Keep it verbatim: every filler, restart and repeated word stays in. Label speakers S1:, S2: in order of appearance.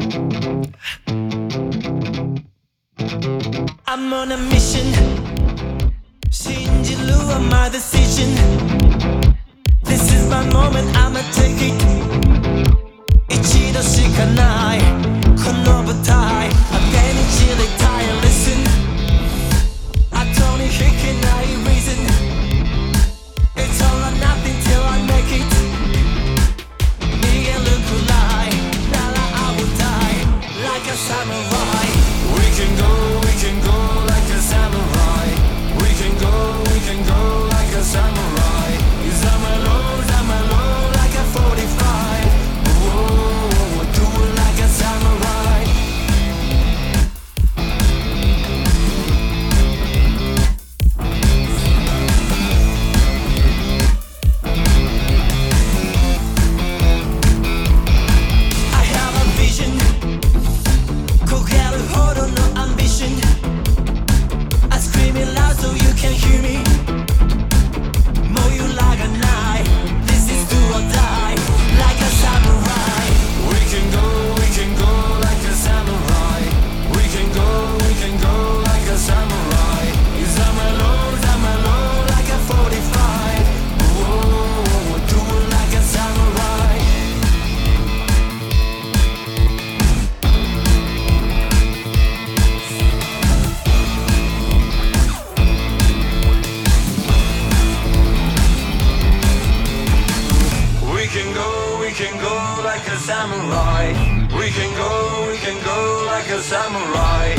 S1: I'm on a mission. 신지루한 my decision. This is my moment, I'ma take it. 一度しかないこの舞台当てに散りたい Listen 後に引けない reason It's all or nothing till I make it 逃げるくらいなら I will die like a samurai We can go, we can go like a samurai We can go, we can go like a samurai Zamalo, zamalo like a forty-five Whoa, do it like a samurai I have a vision 고개를 hold on no ambition I scream it loud so you can hear me Mow you like a knife This is do or die Like a samurai We can go, we can go like a samurai We can go, we can go like a samurai Zamalo, zamalo like a forty-five Whoa, do it like a samurai We can go, we can go like a samurai We can go, we can go like a samurai